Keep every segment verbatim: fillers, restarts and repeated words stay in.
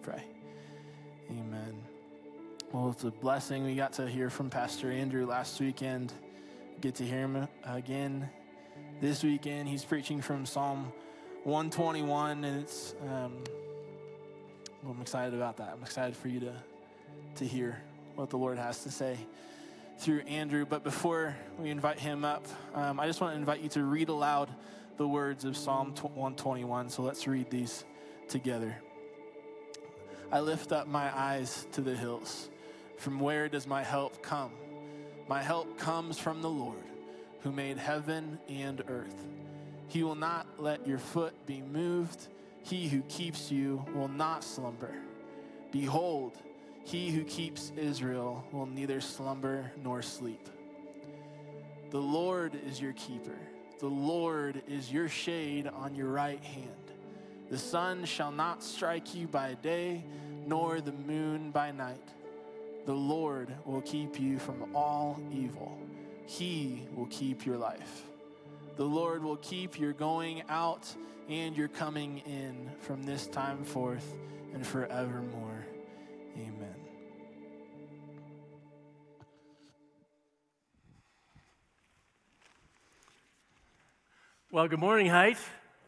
pray. Amen. Well, it's a blessing. We got to hear from Pastor Andrew last weekend. Get to hear him again this weekend. He's preaching from Psalm one twenty-one, and it's, um, well, I'm excited about that. I'm excited for you to, to hear what the Lord has to say through Andrew. But before we invite him up, um, I just want to invite you to read aloud the words of Psalm one twenty-one. So let's read these together. I lift up my eyes to the hills. From where does my help come? My help comes from the Lord, who made heaven and earth. He will not let your foot be moved. He who keeps you will not slumber. Behold, he who keeps Israel will neither slumber nor sleep. The Lord is your keeper. The Lord is your shade on your right hand. The sun shall not strike you by day, nor the moon by night. The Lord will keep you from all evil. He will keep your life. The Lord will keep your going out and your coming in from this time forth and forevermore. Amen. Well, good morning, Height.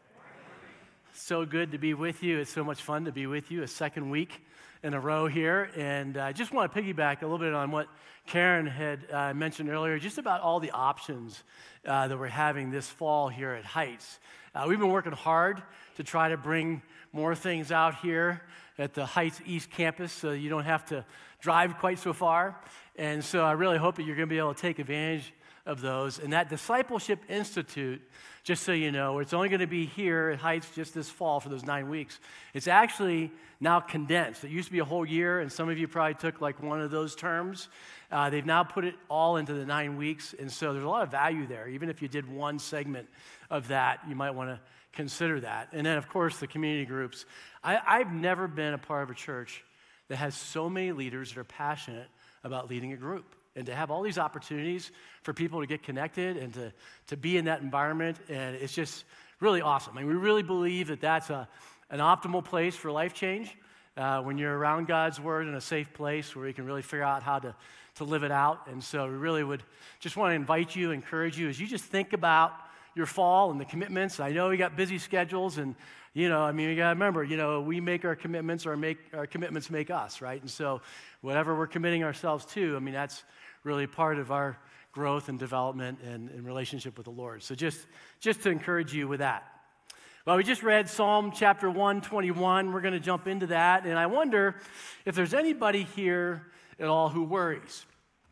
So good to be with you. It's so much fun to be with you a second week in a row here. And I just want to piggyback a little bit on what Karen had uh, mentioned earlier, just about all the options uh, that we're having this fall here at Heights. Uh, we've been working hard to try to bring more things out here at the Heights East Campus so you don't have to drive quite so far. And so I really hope that you're going to be able to take advantage of those. And that Discipleship Institute, just so you know, it's only going to be here at Heights just this fall for those nine weeks. It's actually now condensed. It used to be a whole year, and some of you probably took like one of those terms. Uh, they've now put it all into the nine weeks, and so there's a lot of value there. Even if you did one segment of that, you might want to consider that. And then, of course, the community groups. I, I've never been a part of a church that has so many leaders that are passionate about leading a group. And to have all these opportunities for people to get connected and to, to be in that environment, and it's just really awesome. I mean, we really believe that that's a, an optimal place for life change uh, when you're around God's Word in a safe place where you can really figure out how to, to live it out. And so we really would just want to invite you, encourage you, as you just think about your fall and the commitments. I know we got busy schedules, and, you know, I mean, you got to remember, you know, we make our commitments or make our commitments make us, right? And so whatever we're committing ourselves to, I mean, that's really part of our growth and development and, and relationship with the Lord. So just, just to encourage you with that. Well, we just read Psalm chapter one twenty-one. We're going to jump into that. And I wonder if there's anybody here at all who worries.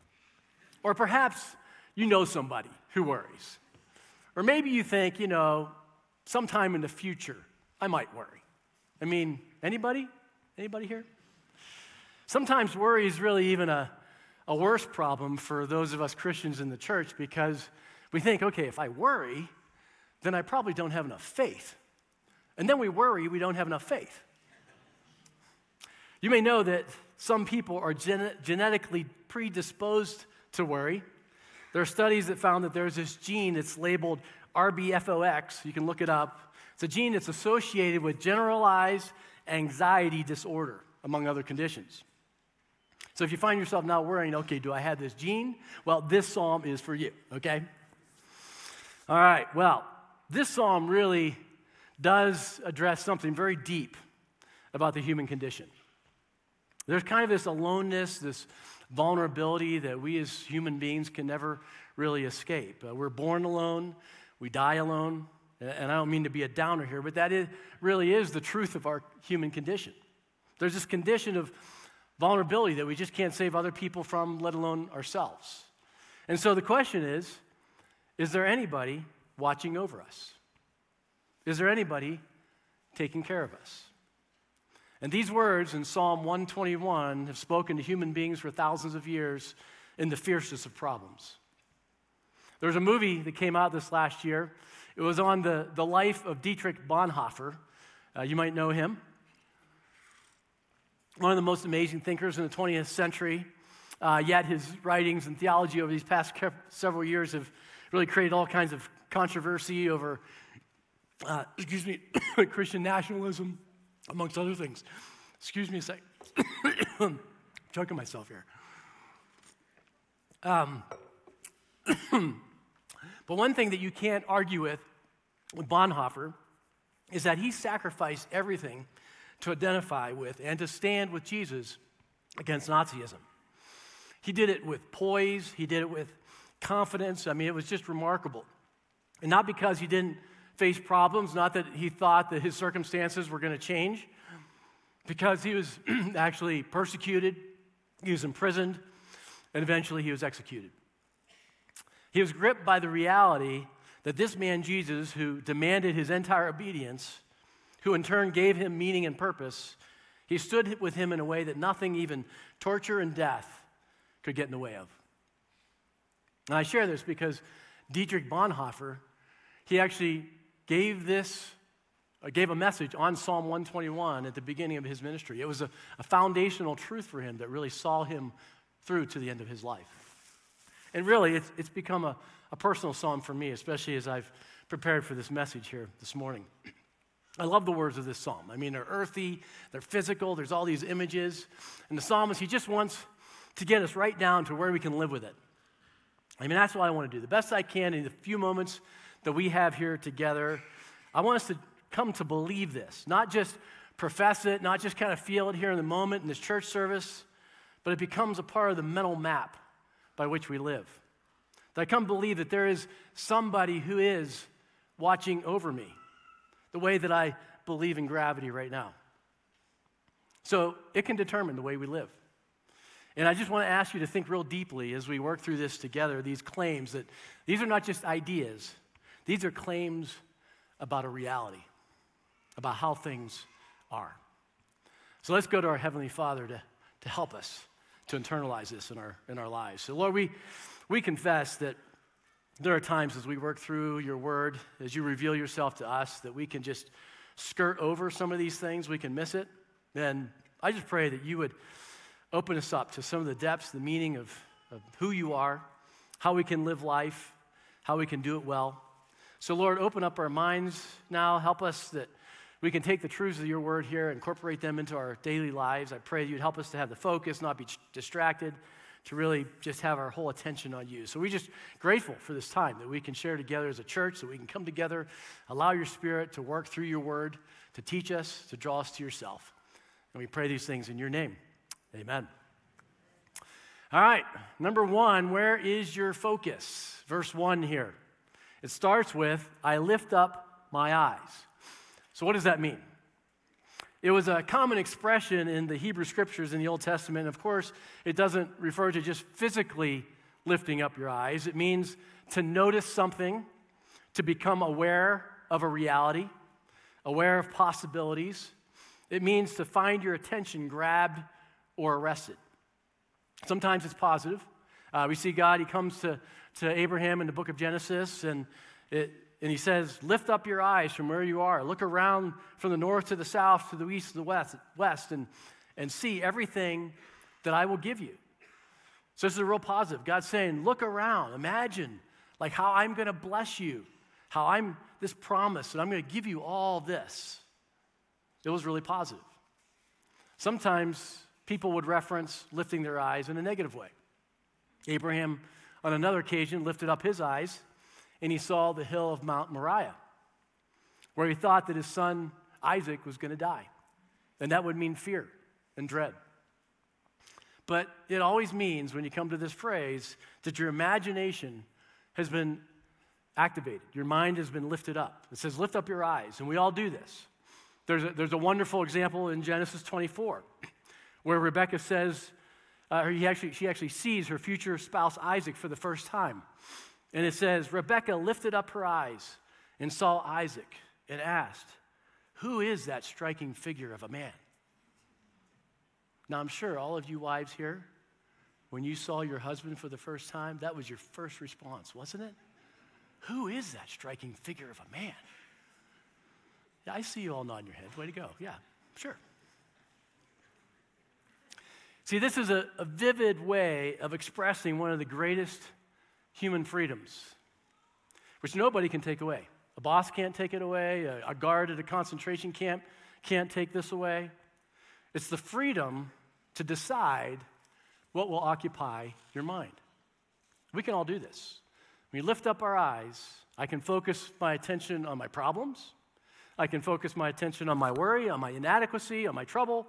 Or perhaps you know somebody who worries. Or maybe you think, you know, sometime in the future, I might worry. I mean, anybody? Anybody here? Sometimes worry is really even a A worse problem for those of us Christians in the church, because we think, okay, if I worry, then I probably don't have enough faith. And then we worry we don't have enough faith. You may know that some people are gen- genetically predisposed to worry. There are studies that found that there's this gene that's labeled R B F O X. You can look it up. It's a gene that's associated with generalized anxiety disorder, among other conditions. So if you find yourself now worrying, okay, do I have this gene? Well, this psalm is for you, okay? All right, well, this psalm really does address something very deep about the human condition. There's kind of this aloneness, this vulnerability that we as human beings can never really escape. Uh, we're born alone, we die alone, and I don't mean to be a downer here, but that is, really is the truth of our human condition. There's this condition of vulnerability that we just can't save other people from, let alone ourselves. And so the question is, is there anybody watching over us? Is there anybody taking care of us? And these words in Psalm one twenty-one have spoken to human beings for thousands of years in the fiercest of problems. There's a movie that came out this last year. It was on the, the life of Dietrich Bonhoeffer. Uh, you might know him. One of the most amazing thinkers in the twentieth century, uh, yet his writings and theology over these past several years have really created all kinds of controversy over, uh, excuse me, Christian nationalism, amongst other things. Excuse me a sec. I'm choking myself here. Um, but one thing that you can't argue with with Bonhoeffer is that he sacrificed everything to identify with and to stand with Jesus against Nazism. He did it with poise. He did it with confidence. I mean, it was just remarkable. And not because he didn't face problems, not that he thought that his circumstances were going to change, because he was actually persecuted, he was imprisoned, and eventually he was executed. He was gripped by the reality that this man, Jesus, who demanded his entire obedience, who in turn gave him meaning and purpose, he stood with him in a way that nothing, even torture and death, could get in the way of. And I share this because Dietrich Bonhoeffer, he actually gave this, uh, gave a message on Psalm one twenty-one at the beginning of his ministry. It was a, a foundational truth for him that really saw him through to the end of his life. And really, it's, it's become a, a personal psalm for me, especially as I've prepared for this message here this morning. I love the words of this psalm. I mean, they're earthy, they're physical, there's all these images. And the psalmist, he just wants to get us right down to where we can live with it. I mean, that's what I want to do. The best I can in the few moments that we have here together, I want us to come to believe this, not just profess it, not just kind of feel it here in the moment in this church service, but it becomes a part of the mental map by which we live. That I come believe that there is somebody who is watching over me, the way that I believe in gravity right now. So it can determine the way we live. And I just want to ask you to think real deeply as we work through this together, these claims that these are not just ideas. These are claims about a reality, about how things are. So let's go to our Heavenly Father to, to help us to internalize this in our, in our lives. So Lord, we, we confess that there are times as we work through your word, as you reveal yourself to us, that we can just skirt over some of these things, we can miss it. And I just pray that you would open us up to some of the depths, the meaning of, of who you are, how we can live life, how we can do it well. So Lord, open up our minds now. Help us that we can take the truths of your word here, incorporate them into our daily lives. I pray you'd help us to have the focus, not be distracted, to really just have our whole attention on you. So we're just grateful for this time that we can share together as a church, that we can come together, allow your Spirit to work through your word, to teach us, to draw us to yourself. And we pray these things in your name. Amen. All right, number one, where is your focus? Verse one here. It starts with, I lift up my eyes. So what does that mean? It was a common expression in the Hebrew Scriptures in the Old Testament. Of course, it doesn't refer to just physically lifting up your eyes. It means to notice something, to become aware of a reality, aware of possibilities. It means to find your attention grabbed or arrested. Sometimes it's positive. Uh, we see God, he comes to, to Abraham in the book of Genesis, and, it, and he says, lift up your eyes from where you are. Look around from the north to the south, to the east to the west, west and, and see everything that I will give you. So this is a real positive. God's saying, look around. Imagine like how I'm going to bless you, how I'm this promise, and I'm going to give you all this. It was really positive. Sometimes people would reference lifting their eyes in a negative way. Abraham, on another occasion, lifted up his eyes, and he saw the hill of Mount Moriah, where he thought that his son Isaac was going to die. And that would mean fear and dread. But it always means, when you come to this phrase, that your imagination has been activated. Your mind has been lifted up. It says, lift up your eyes, and we all do this. There's a, there's a wonderful example in Genesis twenty-four, where Rebekah says, uh, he actually, she actually sees her future spouse Isaac for the first time. And it says, Rebekah lifted up her eyes and saw Isaac and asked, who is that striking figure of a man? Now, I'm sure all of you wives here, when you saw your husband for the first time, that was your first response, wasn't it? Who is that striking figure of a man? Yeah, I see you all nodding your heads. Way to go. Yeah, sure. See, this is a, a vivid way of expressing one of the greatest human freedoms, which nobody can take away. A boss can't take it away. A, a guard at a concentration camp can't take this away. It's the freedom to decide what will occupy your mind. We can all do this. When we lift up our eyes, I can focus my attention on my problems. I can focus my attention on my worry, on my inadequacy, on my trouble.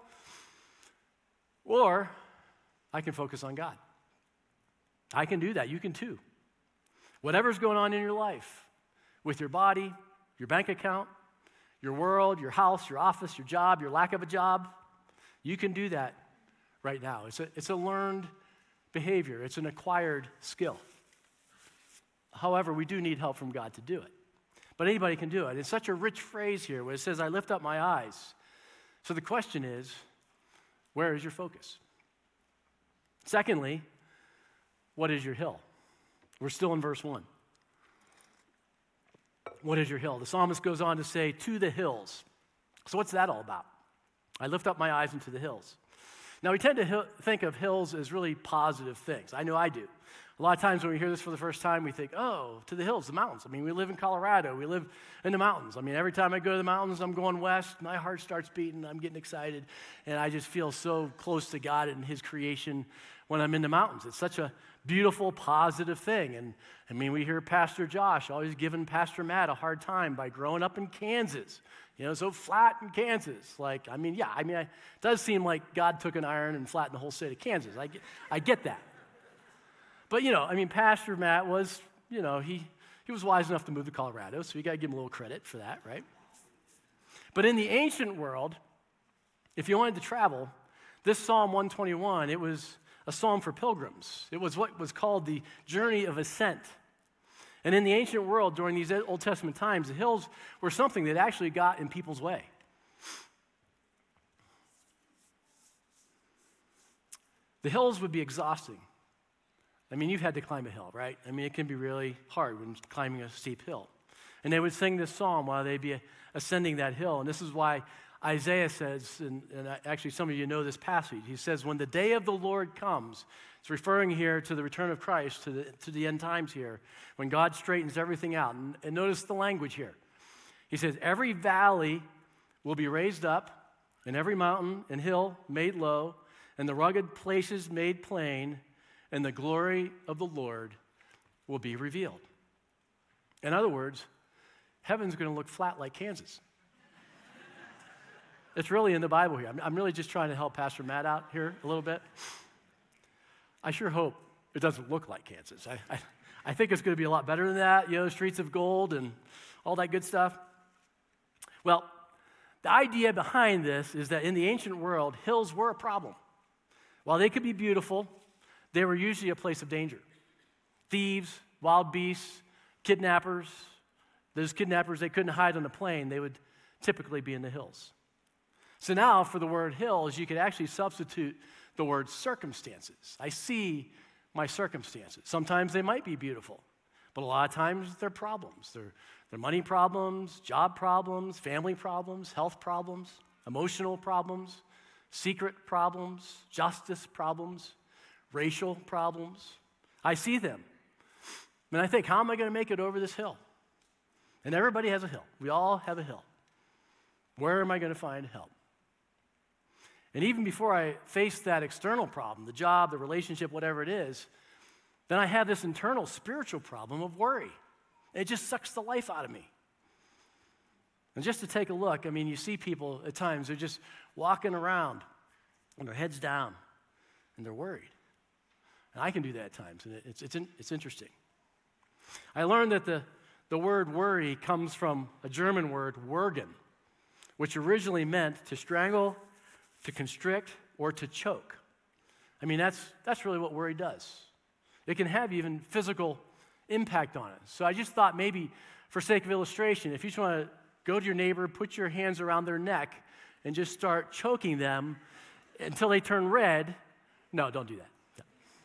Or I can focus on God. I can do that. You can too. Whatever's going on in your life, with your body, your bank account, your world, your house, your office, your job, your lack of a job, you can do that right now. It's a, it's a learned behavior. It's an acquired skill. However, we do need help from God to do it. But anybody can do it. It's such a rich phrase here where it says, I lift up my eyes. So the question is, where is your focus? Secondly, what is your hill? We're still in verse one. What is your hill? The psalmist goes on to say, to the hills. So what's that all about? I lift up my eyes into the hills. Now, we tend to hill, think of hills as really positive things. I know I do. A lot of times when we hear this for the first time, we think, oh, to the hills, the mountains. I mean, we live in Colorado. We live in the mountains. I mean, every time I go to the mountains, I'm going west. My heart starts beating. I'm getting excited. And I just feel so close to God and his creation when I'm in the mountains. It's such a beautiful, positive thing. And I mean, we hear Pastor Josh always giving Pastor Matt a hard time by growing up in Kansas. You know, so flat in Kansas. Like, I mean, yeah, I mean, it does seem like God took an iron and flattened the whole state of Kansas. I get, I get that. But, you know, I mean, Pastor Matt was, you know, he, he was wise enough to move to Colorado, so you got to give him a little credit for that, right? But in the ancient world, if you wanted to travel, this Psalm one twenty-one, it was a psalm for pilgrims. It was what was called the journey of ascent. And in the ancient world, during these Old Testament times, the hills were something that actually got in people's way. The hills would be exhausting. I mean, you've had to climb a hill, right? I mean, it can be really hard when climbing a steep hill. And they would sing this psalm while they'd be ascending that hill. And this is why Isaiah says, and, and actually some of you know this passage, he says, when the day of the Lord comes, it's referring here to the return of Christ, to the, to the end times here, when God straightens everything out. And, and notice the language here. He says, every valley will be raised up, and every mountain and hill made low, and the rugged places made plain, and the glory of the Lord will be revealed. In other words, heaven's going to look flat like Kansas. It's really in the Bible here. I'm, I'm really just trying to help Pastor Matt out here a little bit. I sure hope it doesn't look like Kansas. I, I, I think it's going to be a lot better than that, you know, streets of gold and all that good stuff. Well, the idea behind this is that in the ancient world, hills were a problem. While they could be beautiful, they were usually a place of danger. Thieves, wild beasts, kidnappers. Those kidnappers, they couldn't hide on the plain. They would typically be in the hills. So now for the word hills, you could actually substitute the word circumstances. I see my circumstances. Sometimes they might be beautiful, but a lot of times they're problems. They're, they're money problems, job problems, family problems, health problems, emotional problems, secret problems, justice problems, racial problems. I see them. And I think, how am I going to make it over this hill? And everybody has a hill. We all have a hill. Where am I going to find help? And even before I face that external problem, the job, the relationship, whatever it is, then I have this internal spiritual problem of worry. It just sucks the life out of me. And just to take a look, I mean, you see people at times, they're just walking around and their heads down and they're worried. And I can do that at times, and it's, it's, it's interesting. I learned that the, the word worry comes from a German word, würgen, which originally meant to strangle, to constrict, or to choke. I mean, that's, that's really what worry does. It can have even physical impact on it. So I just thought maybe, for sake of illustration, if you just want to go to your neighbor, put your hands around their neck, and just start choking them until they turn red, no, don't do that. No.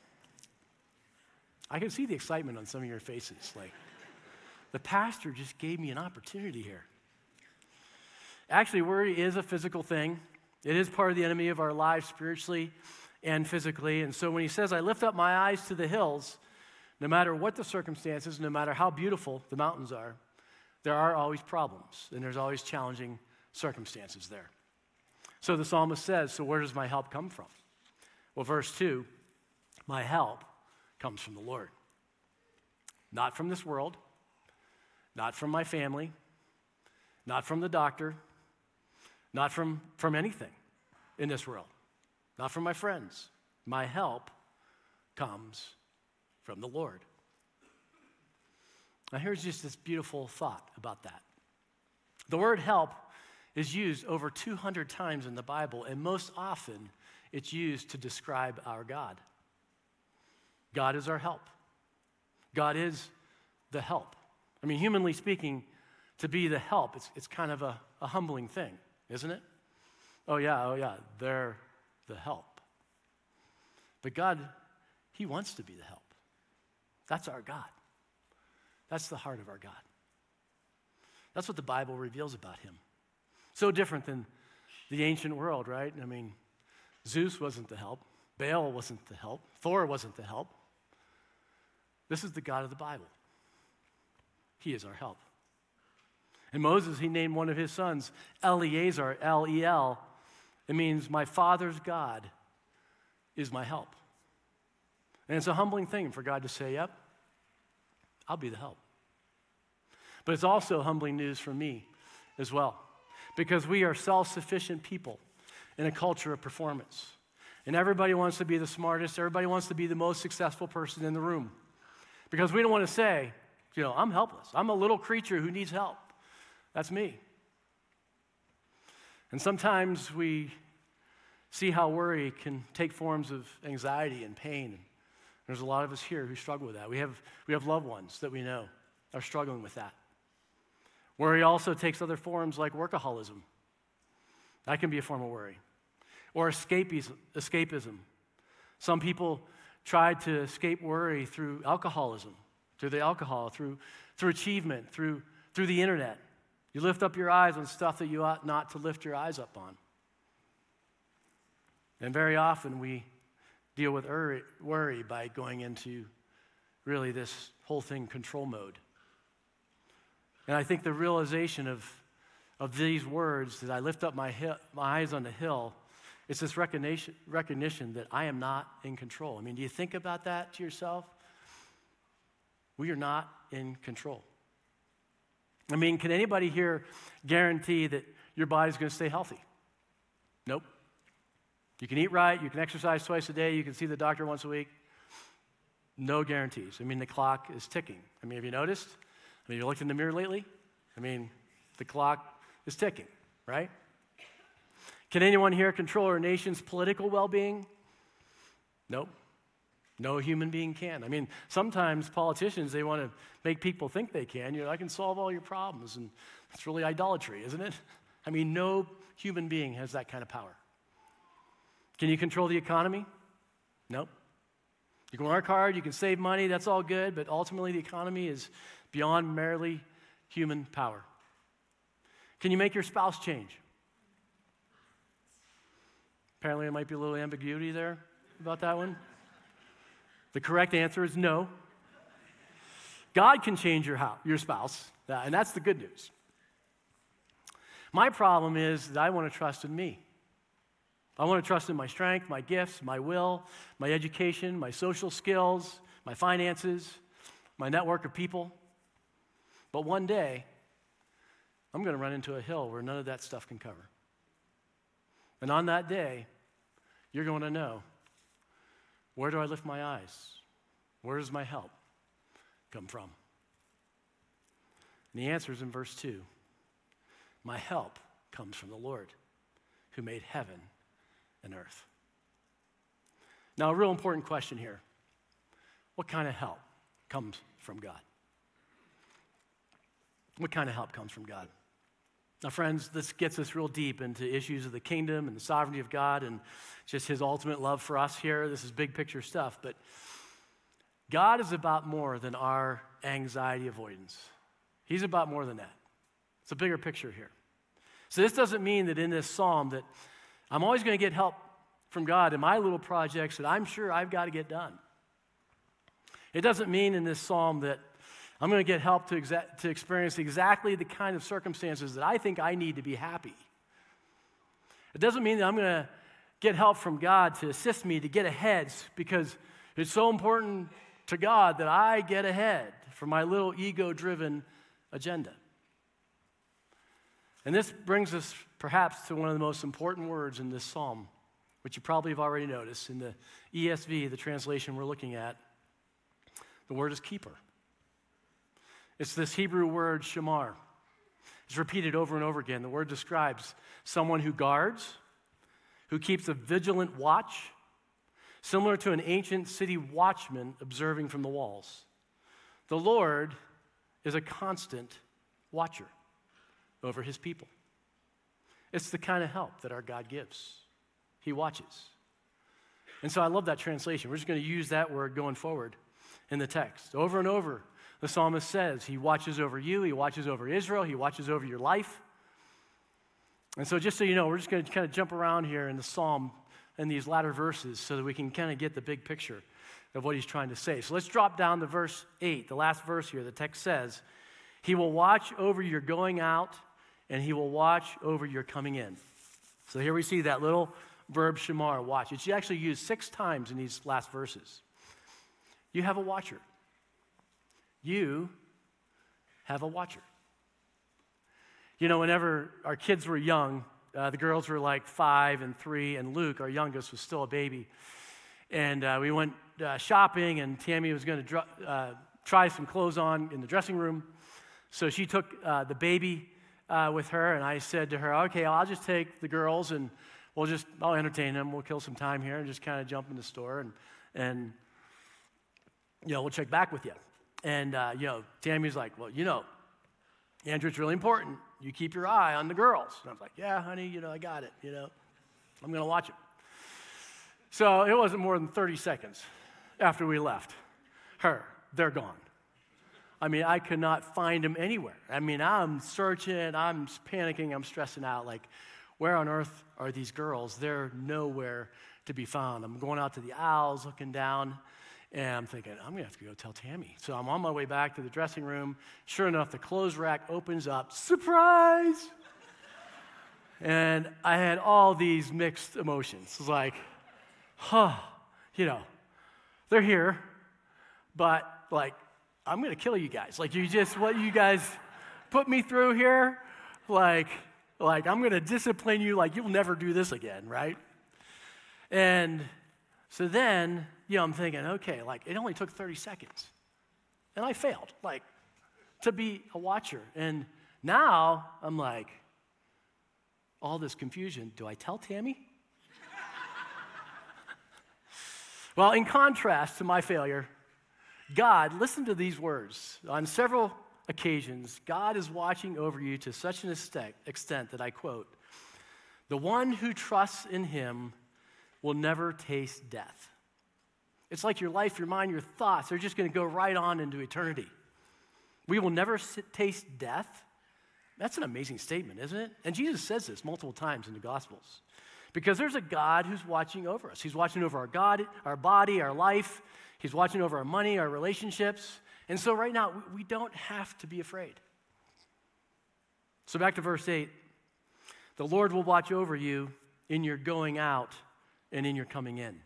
I can see the excitement on some of your faces. Like, the pastor just gave me an opportunity here. Actually, worry is a physical thing. It is part of the enemy of our lives spiritually and physically. And so when he says, I lift up my eyes to the hills, no matter what the circumstances, no matter how beautiful the mountains are, there are always problems, and there's always challenging circumstances there. So the psalmist says, so where does my help come from? Well, verse two, my help comes from the Lord. Not from this world, not from my family, not from the doctor, not from, from anything in this world, not from my friends. My help comes from the Lord. Now here's just this beautiful thought about that. The word help is used over two hundred times in the Bible, and most often it's used to describe our God. God is our help. God is the help. I mean, humanly speaking, to be the help, it's, it's kind of a, a humbling thing, isn't it? Oh yeah, oh yeah, they're the help. But God, he wants to be the help. That's our God. That's the heart of our God. That's what the Bible reveals about him. So different than the ancient world, right? I mean, Zeus wasn't the help. Baal wasn't the help. Thor wasn't the help. This is the God of the Bible. He is our help. And Moses, he named one of his sons Eleazar, L E L. It means my father's God is my help. And it's a humbling thing for God to say, yep, I'll be the help. But it's also humbling news for me as well, because we are self-sufficient people in a culture of performance. And everybody wants to be the smartest. Everybody wants to be the most successful person in the room. Because we don't want to say, you know, I'm helpless. I'm a little creature who needs help. That's me. And sometimes we see how worry can take forms of anxiety and pain. There's a lot of us here who struggle with that. We have, we have loved ones that we know are struggling with that. Worry also takes other forms like workaholism. That can be a form of worry. Or escapism. escapism. Some people try to escape worry through alcoholism, through the alcohol, through, through achievement, through, through the internet. You lift up your eyes on stuff that you ought not to lift your eyes up on. And very often we deal with worry by going into really this whole thing control mode. And I think the realization of, of these words, that I lift up my, hill, my eyes on the hill, it's this recognition, recognition that I am not in control. I mean, do you think about that to yourself? We are not in control. I mean, can anybody here guarantee that your body's going to stay healthy? Nope. You can eat right, you can exercise twice a day, you can see the doctor once a week. No guarantees. I mean, the clock is ticking. I mean, have you noticed? I mean, you looked in the mirror lately? I mean, the clock is ticking, right? Can anyone here control our nation's political well-being? Nope. No human being can. I mean, sometimes politicians, they want to make people think they can. You know, I can solve all your problems, and it's really idolatry, isn't it? I mean, no human being has that kind of power. Can you control the economy? Nope. You can work hard, you can save money, that's all good, but ultimately the economy is beyond merely human power. Can you make your spouse change? Apparently there might be a little ambiguity there about that one. The correct answer is no. God can change your house, your spouse, and that's the good news. My problem is that I want to trust in me. I want to trust in my strength, my gifts, my will, my education, my social skills, my finances, my network of people. But one day, I'm going to run into a hill where none of that stuff can cover. And on that day, you're going to know, where do I lift my eyes? Where does my help come from? And the answer is in verse two. My help comes from the Lord, who made heaven and earth. Now, a real important question here. What kind of help comes from God? What kind of help comes from God? Now, friends, this gets us real deep into issues of the kingdom and the sovereignty of God and just his ultimate love for us here. This is big picture stuff, but God is about more than our anxiety avoidance. He's about more than that. It's a bigger picture here. So this doesn't mean that in this psalm that I'm always going to get help from God in my little projects that I'm sure I've got to get done. It doesn't mean in this psalm that I'm going to get help to, exa- to experience exactly the kind of circumstances that I think I need to be happy. It doesn't mean that I'm going to get help from God to assist me to get ahead because it's so important to God that I get ahead for my little ego-driven agenda. And this brings us perhaps to one of the most important words in this psalm, which you probably have already noticed in the E S V, the translation we're looking at. The word is keeper. It's this Hebrew word shamar. It's repeated over and over again. The word describes someone who guards, who keeps a vigilant watch, similar to an ancient city watchman observing from the walls. The Lord is a constant watcher over his people. It's the kind of help that our God gives. He watches. And so I love that translation. We're just going to use that word going forward in the text. Over and over, the psalmist says he watches over you, he watches over Israel, he watches over your life. And so just so you know, we're just going to kind of jump around here in the psalm in these latter verses so that we can kind of get the big picture of what he's trying to say. So let's drop down to verse eight, the last verse here. The text says, he will watch over your going out and he will watch over your coming in. So here we see that little verb shamar, watch. It's actually used six times in these last verses. You have a watcher. You have a watcher. You know, whenever our kids were young, uh, the girls were like five and three, and Luke, our youngest, was still a baby. And uh, we went uh, shopping, and Tammy was going to dr- uh, try some clothes on in the dressing room. So she took uh, the baby uh, with her, and I said to her, okay, I'll just take the girls, and we'll just, I'll entertain them. We'll kill some time here and just kind of jump in the store, and, and you know, we'll check back with you. And, uh, you know, Tammy's like, well, you know, Andrew, it's really important. You keep your eye on the girls. And I was like, yeah, honey, you know, I got it, you know. I'm going to watch it. So it wasn't more than thirty seconds after we left her. They're gone. I mean, I could not find them anywhere. I mean, I'm searching. I'm panicking. I'm stressing out. Like, where on earth are these girls? They're nowhere to be found. I'm going out to the aisles, looking down. And I'm thinking, I'm going to have to go tell Tammy. So I'm on my way back to the dressing room. Sure enough, the clothes rack opens up. Surprise! And I had all these mixed emotions. It was like, huh, you know, they're here, but like, I'm going to kill you guys. Like, you just, what you guys put me through here, like, like I'm going to discipline you like you'll never do this again, right? And so then, you know, I'm thinking, okay, like, it only took thirty seconds. And I failed, like, to be a watcher. And now I'm like, all this confusion. Do I tell Tammy? Well, in contrast to my failure, God, listen to these words. On several occasions, God is watching over you to such an extent that I quote, the one who trusts in him will never taste death. It's like your life, your mind, your thoughts, they're just going to go right on into eternity. We will never sit, taste death. That's an amazing statement, isn't it? And Jesus says this multiple times in the Gospels. Because there's a God who's watching over us. He's watching over our God, our body, our life. He's watching over our money, our relationships. And so right now, we don't have to be afraid. So back to verse eight. The Lord will watch over you in your going out and in your coming in.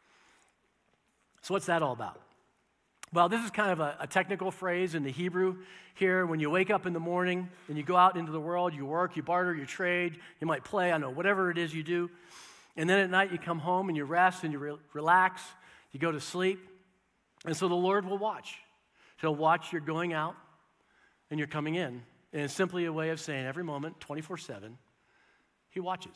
So what's that all about? Well, this is kind of a, a technical phrase in the Hebrew here. When you wake up in the morning and you go out into the world, you work, you barter, you trade, you might play, I don't know, whatever it is you do. And then at night you come home and you rest and you re- relax, you go to sleep. And so the Lord will watch. He'll watch your going out and your coming in. And it's simply a way of saying every moment, twenty-four seven, he watches.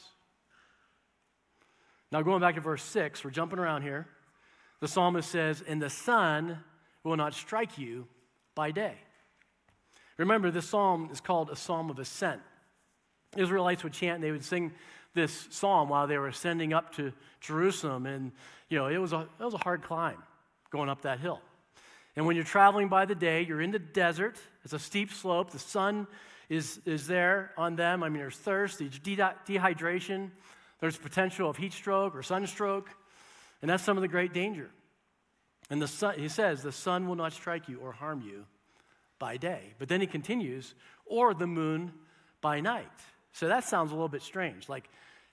Now going back to verse six, we're jumping around here. The psalmist says, and the sun will not strike you by day. Remember, this psalm is called a psalm of ascent. Israelites would chant and they would sing this psalm while they were ascending up to Jerusalem. And, you know, it was a, it was a hard climb going up that hill. And when you're traveling by the day, you're in the desert. It's a steep slope. The sun is, is there on them. I mean, there's thirst, there's de- dehydration. There's potential of heat stroke or sunstroke. And that's some of the great danger. And the sun, he says, the sun will not strike you or harm you by day. But then he continues, or the moon by night. So that sounds a little bit strange. Like,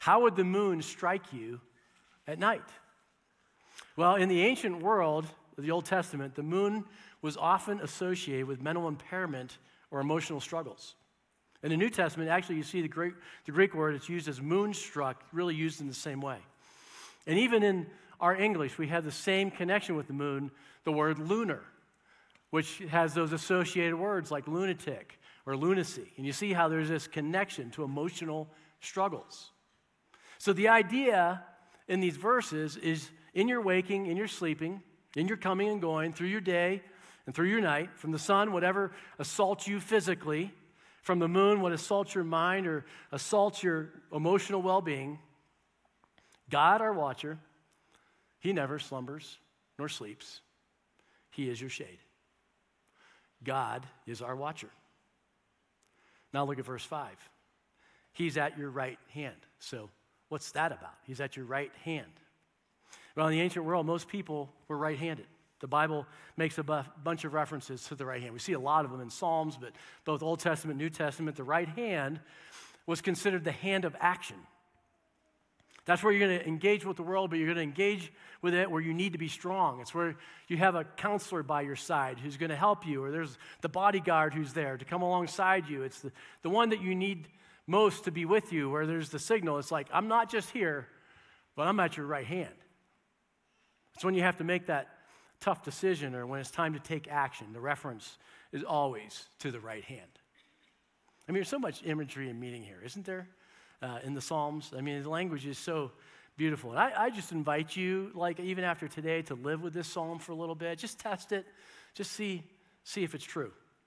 How would the moon strike you at night? Well, in the ancient world of the Old Testament, the moon was often associated with mental impairment or emotional struggles. In the New Testament, actually, you see the Greek, the Greek word that's used as moonstruck, really used in the same way. And even in our English, we have the same connection with the moon, the word lunar, which has those associated words like lunatic or lunacy. And you see how there's this connection to emotional struggles. So the idea in these verses is in your waking, in your sleeping, in your coming and going, through your day and through your night, from the sun, whatever assaults you physically, from the moon, what assaults your mind or assaults your emotional well-being, God, our watcher, he never slumbers nor sleeps. He is your shade. God is our watcher. Now look at verse five. He's at your right hand. So what's that about? He's at your right hand. Well, in the ancient world, most people were right-handed. The Bible makes a bu- bunch of references to the right hand. We see a lot of them in Psalms, but both Old Testament and New Testament, the right hand was considered the hand of action. That's where you're going to engage with the world, but you're going to engage with it where you need to be strong. It's where you have a counselor by your side who's going to help you, or there's the bodyguard who's there to come alongside you. It's the, the one that you need most to be with you, where there's the signal. It's like, I'm not just here, but I'm at your right hand. It's when you have to make that tough decision or when it's time to take action. The reference is always to the right hand. I mean, there's so much imagery and meaning here, isn't there, uh, in the Psalms? I mean, the language is so beautiful. And I, I just invite you, like even after today, to live with this psalm for a little bit. Just test it. Just see, see if it's true.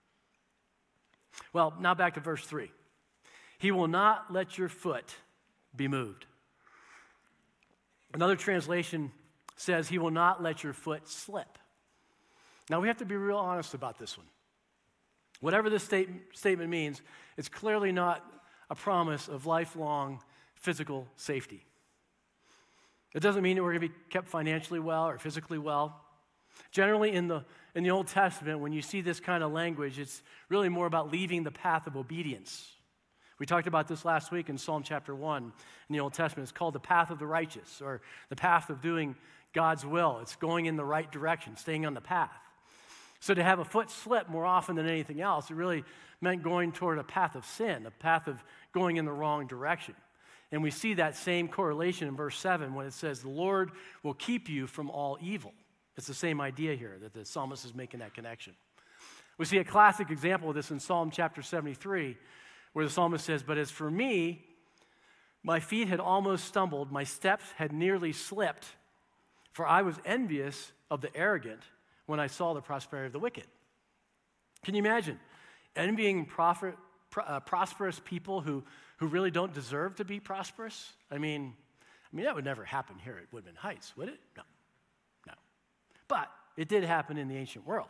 Well, now back to verse three. He will not let your foot be moved. Another translation says he will not let your foot slip. Now, we have to be real honest about this one. Whatever this state, statement means, it's clearly not a promise of lifelong physical safety. It doesn't mean that we're going to be kept financially well or physically well. Generally, in the, in the Old Testament, when you see this kind of language, it's really more about leaving the path of obedience. We talked about this last week in Psalm chapter one in the Old Testament. It's called the path of the righteous, or the path of doing God's will. It's going in the right direction, staying on the path. So to have a foot slip more often than anything else, it really meant going toward a path of sin, a path of going in the wrong direction. And we see that same correlation in verse seven when it says, the Lord will keep you from all evil. It's the same idea here that the psalmist is making that connection. We see a classic example of this in Psalm chapter seventy-three, where the psalmist says, but as for me, my feet had almost stumbled, my steps had nearly slipped, for I was envious of the arrogant when I saw the prosperity of the wicked. Can you imagine envying profit, pro, uh, prosperous people who, who really don't deserve to be prosperous? I mean, I mean, that would never happen here at Woodman Heights, would it? No, no. But it did happen in the ancient world.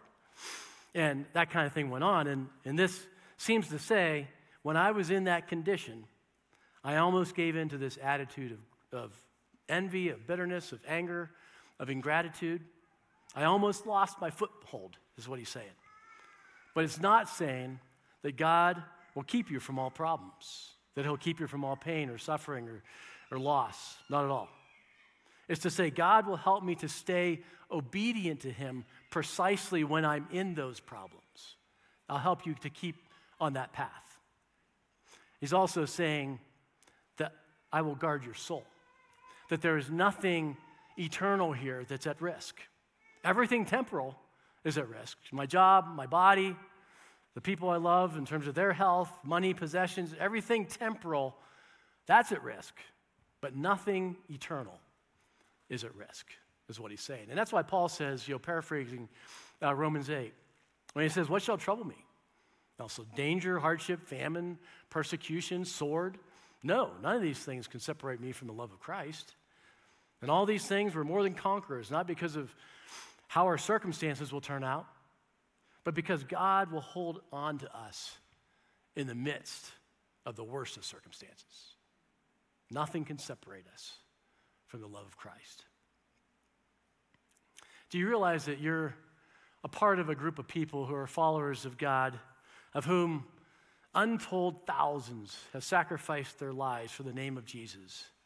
And that kind of thing went on. And, and this seems to say, when I was in that condition, I almost gave in to this attitude of, of envy, of bitterness, of anger, of ingratitude. I almost lost my foothold, is what he's saying. But it's not saying that God will keep you from all problems, that he'll keep you from all pain or suffering or, or loss. Not at all. It's to say God will help me to stay obedient to him precisely when I'm in those problems. I'll help you to keep on that path. He's also saying that I will guard your soul, that there is nothing eternal here that's at risk. Everything temporal is at risk. My job, my body, the people I love in terms of their health, money, possessions, everything temporal, that's at risk. But nothing eternal is at risk, is what he's saying. And that's why Paul says, you know, paraphrasing uh, Romans eight, when he says, what shall trouble me? Also, danger, hardship, famine, persecution, sword. No, none of these things can separate me from the love of Christ. And all these things were more than conquerors, not because of how our circumstances will turn out, but because God will hold on to us in the midst of the worst of circumstances. Nothing can separate us from the love of Christ. Do you realize that you're a part of a group of people who are followers of God, of whom untold thousands have sacrificed their lives for the name of Jesus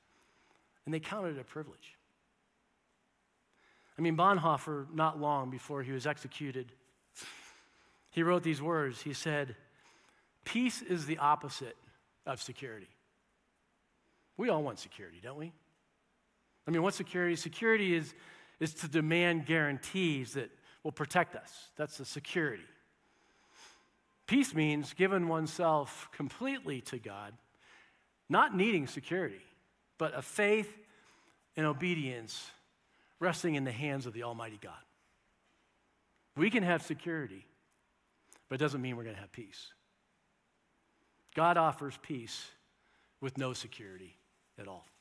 and they counted it a privilege. I mean, Bonhoeffer, not long before he was executed, he wrote these words. He said, "Peace is the opposite of security." We all want security, don't we? I mean, what's security? Security is, is to demand guarantees that will protect us. That's the security. Peace means giving oneself completely to God, not needing security, but a faith and obedience resting in the hands of the Almighty God. We can have security, but it doesn't mean we're going to have peace. God offers peace with no security at all.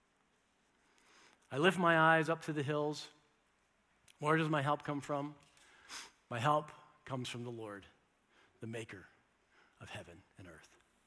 I lift my eyes up to the hills. Where does my help come from? My help comes from the Lord, the maker of heaven and earth.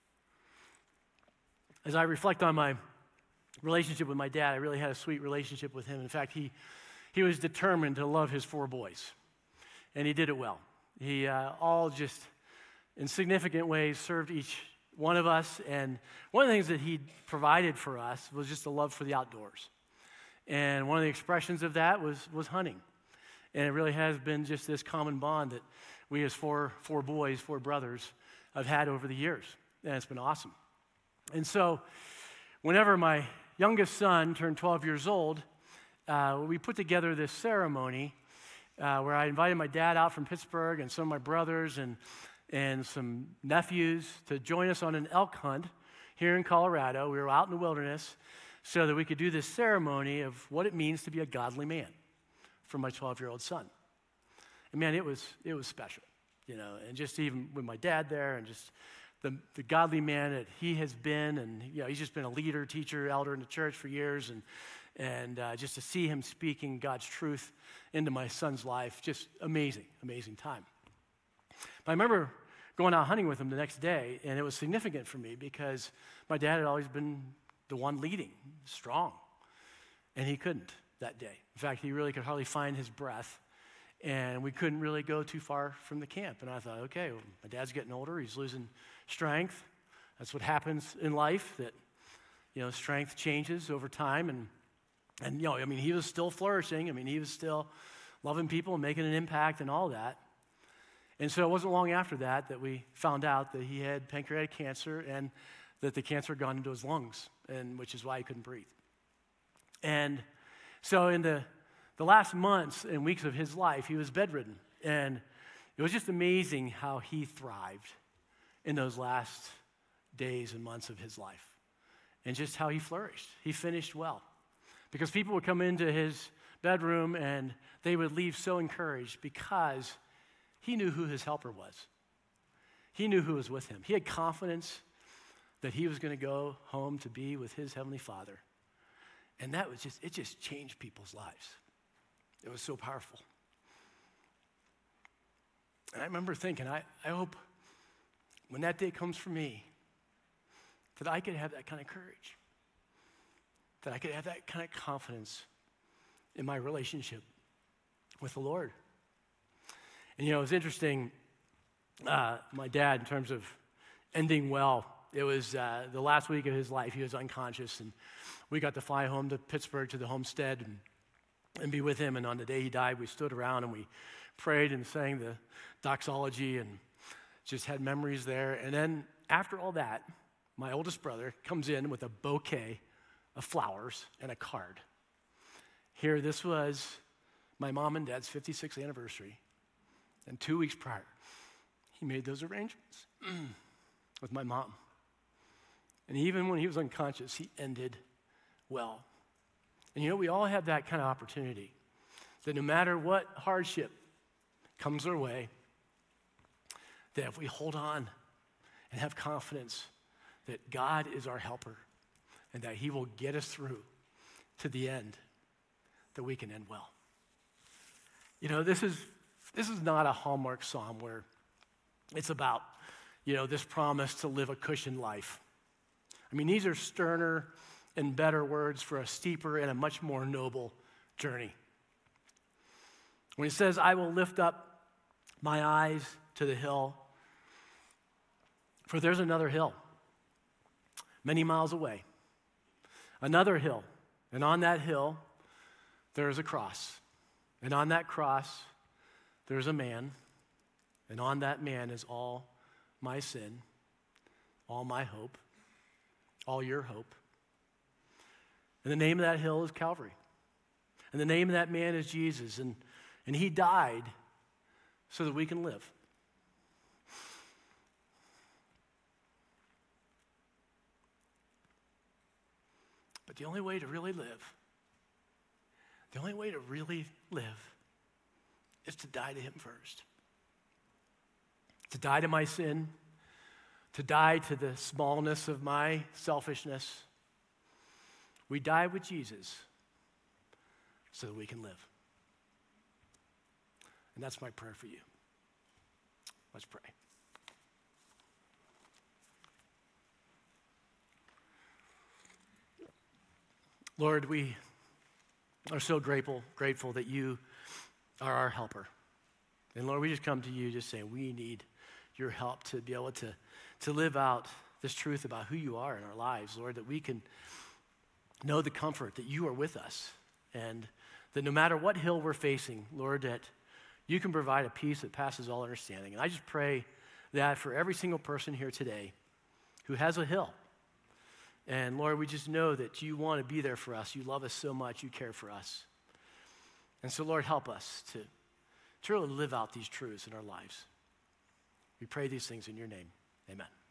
As I reflect on my relationship with my dad, I really had a sweet relationship with him. In fact, he, he was determined to love his four boys, and he did it well. He uh, all just, in significant ways, served each one of us, and one of the things that he provided for us was just a love for the outdoors. And one of the expressions of that was, was hunting. And it really has been just this common bond that we as four, four boys, four brothers, have had over the years. And it's been awesome. And so whenever my youngest son turned twelve years old, uh, we put together this ceremony uh, where I invited my dad out from Pittsburgh and some of my brothers and, and some nephews to join us on an elk hunt here in Colorado. We were out in the wilderness so that we could do this ceremony of what it means to be a godly man for my twelve-year-old son. And man, it was it was special, you know, and just even with my dad there and just the, the godly man that he has been, and you know, he's just been a leader, teacher, elder in the church for years, and and uh, just to see him speaking God's truth into my son's life, just amazing, amazing time. But I remember going out hunting with him the next day, and it was significant for me because my dad had always been the one leading, strong, and he couldn't that day. In fact, he really could hardly find his breath, and we couldn't really go too far from the camp. And I thought, okay, well, my dad's getting older, he's losing strength. That's what happens in life, that, you know, strength changes over time. And, and you know, I mean, he was still flourishing. I mean, he was still loving people and making an impact and all that. And so it wasn't long after that that we found out that he had pancreatic cancer and that the cancer had gone into his lungs, and which is why he couldn't breathe. And so in the, the last months and weeks of his life, he was bedridden. And it was just amazing how he thrived in those last days and months of his life, and just how he flourished. He finished well. Because people would come into his bedroom and they would leave so encouraged because he knew who his helper was. He knew who was with him. He had confidence that he was going to go home to be with his Heavenly Father. And that was just, it just changed people's lives. It was so powerful. And I remember thinking, I, I hope when that day comes for me, that I could have that kind of courage, that I could have that kind of confidence in my relationship with the Lord. And you know, it was interesting, uh, my dad, in terms of ending well, it was uh, the last week of his life, he was unconscious, and we got to fly home to Pittsburgh to the homestead and, and be with him. And on the day he died, we stood around and we prayed and sang the doxology and just had memories there. And then after all that, my oldest brother comes in with a bouquet of flowers and a card. Here, this was my mom and dad's fifty-sixth anniversary. And two weeks prior, he made those arrangements with my mom. And even when he was unconscious, he ended well. And you know, we all have that kind of opportunity, that no matter what hardship comes our way, that if we hold on and have confidence that God is our helper and that he will get us through to the end, that we can end well. You know, this is this is not a Hallmark psalm where it's about, you know, this promise to live a cushioned life. I mean, these are sterner and better words for a steeper and a much more noble journey. When he says, I will lift up my eyes to the hill, for there's another hill many miles away, another hill And on that hill, there is a cross. And on that cross, there's a man. And on that man is all my sin, all my hope, all your hope. And the name of that hill is Calvary. And the name of that man is Jesus. And, and he died so that we can live. But the only way to really live, the only way to really live is to die to him first. To die to my sin, to die to the smallness of my selfishness. We die with Jesus so that we can live. And that's my prayer for you. Let's pray. Lord, we are so grateful, grateful that you are our helper. And Lord, we just come to you just saying we need your help to be able to, to live out this truth about who you are in our lives, Lord, that we can know the comfort that you are with us and that no matter what hill we're facing, Lord, that you can provide a peace that passes all understanding. And I just pray that for every single person here today who has a hill, and Lord, we just know that you want to be there for us. You love us so much. You care for us. And so, Lord, help us to, to really live out these truths in our lives. We pray these things in your name. Amen.